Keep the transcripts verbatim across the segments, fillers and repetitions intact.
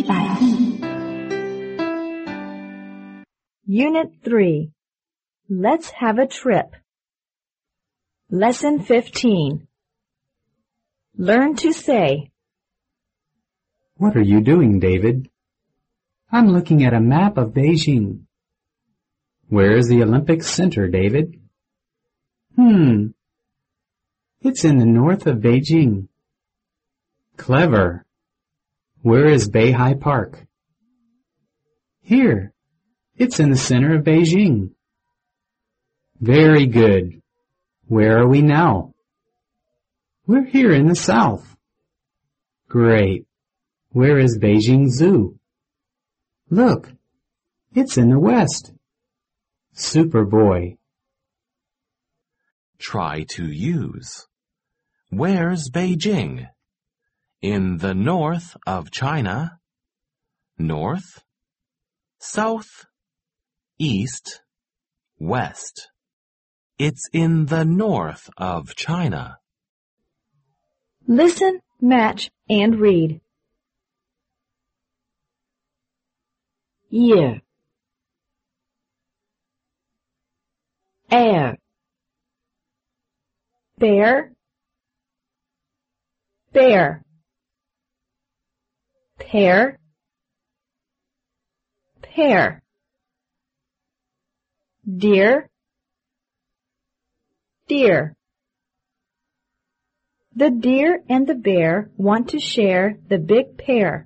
一百亿。 Unit three. Let's have a trip. Lesson fifteen. Learn to say. What are you doing, David? I'm looking at a map of Beijing. Where is the Olympic Center, David? Hmm. It's in the north of Beijing. Clever. Where is Beihai Park? Here. It's in the center of Beijing. Very good. Where are we now? We're here in the south. Great. Where is Beijing Zoo? Look. It's in the west. Super boy. Try to use. Where's Beijing? In the north of China. North, south, east, west. It's in the north of China. Listen, match, and read. Year. Air. Bear. Bear. Pear. Pear. Deer. Deer. The deer and the bear want to share the big pear.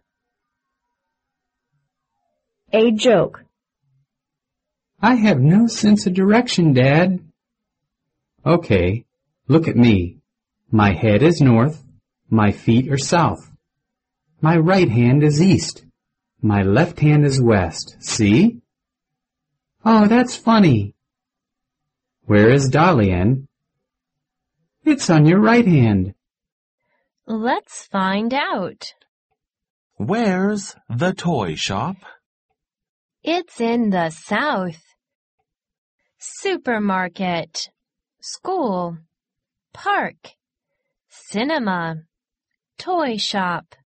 A joke. I have no sense of direction, Dad. Okay, look at me. My head is north, my feet are south. My right hand is east, my left hand is west. See? Oh, that's funny. Where is Dalian? It's on your right hand. Let's find out. Where's the toy shop? It's in the south. Supermarket, school, park, cinema, toy shop.